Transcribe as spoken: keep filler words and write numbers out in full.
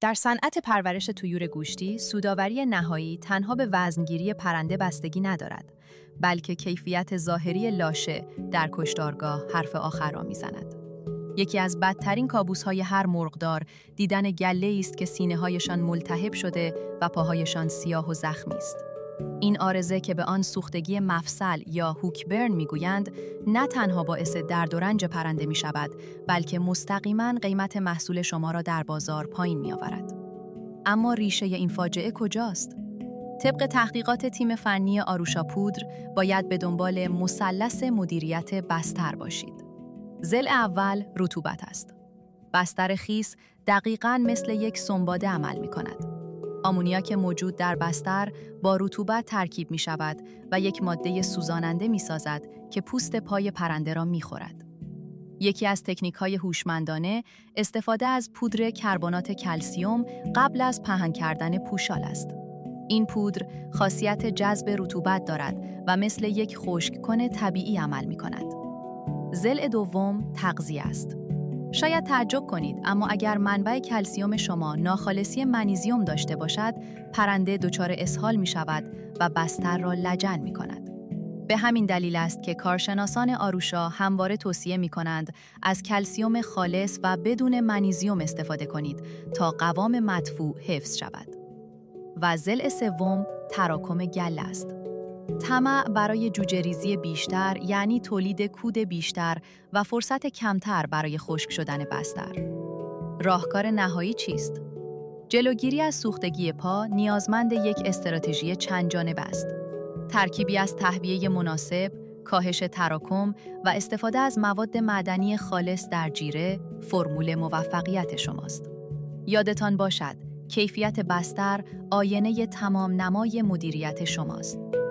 در صنعت پرورش طیور گوشتی، سودآوری نهایی تنها به وزنگیری پرنده بستگی ندارد، بلکه کیفیت ظاهری لاشه در کشتارگاه حرف آخر را می‌زند. یکی از بدترین کابوس‌های هر مرغدار دیدن گله‌ای است که سینه‌هایشان ملتهب شده و پاهایشان سیاه و زخمی است. این عارضه که به آن سوختگی مفصل یا هوک برن میگویند، نه تنها باعث درد و رنج پرنده می شود، بلکه مستقیما قیمت محصول شما را در بازار پایین می آورد. اما ریشه این فاجعه کجاست؟ طبق تحقیقات تیم فنی آروشا پودر، باید به دنبال مثلث مدیریت بستر باشید. ضلع اول رطوبت است. بستر خیس دقیقاً مثل یک سنباده عمل می کند. آمونیاک موجود در بستر با رطوبت ترکیب می شود و یک ماده سوزاننده می سازد که پوست پای پرنده را می خورد. یکی از تکنیک‌های هوشمندانه استفاده از پودر کربنات کلسیم قبل از پهن کردن پوشال است. این پودر خاصیت جذب رطوبت دارد و مثل یک خشک‌کن طبیعی عمل می کند. ضلع دوم تغذیه است. شاید تعجب کنید، اما اگر منبع کلسیم شما ناخالصی منیزیم داشته باشد، پرنده دچار اسهال می شود و بستر را لجن می کند. به همین دلیل است که کارشناسان آروشا همواره توصیه می کنند از کلسیم خالص و بدون منیزیم استفاده کنید تا قوام مدفوع حفظ شود. و ضلع سوم تراکم گله است. طمع برای جوجه‌ریزی بیشتر یعنی تولید کود بیشتر و فرصت کمتر برای خشک شدن بستر. راهکار نهایی چیست؟ جلوگیری از سوختگی پا نیازمند یک استراتژی چند جانبه است. ترکیبی از تهویه مناسب، کاهش تراکم و استفاده از مواد معدنی خالص در جیره فرمول موفقیت شماست. یادتان باشد، کیفیت بستر آینه تمام نمای مدیریت شماست.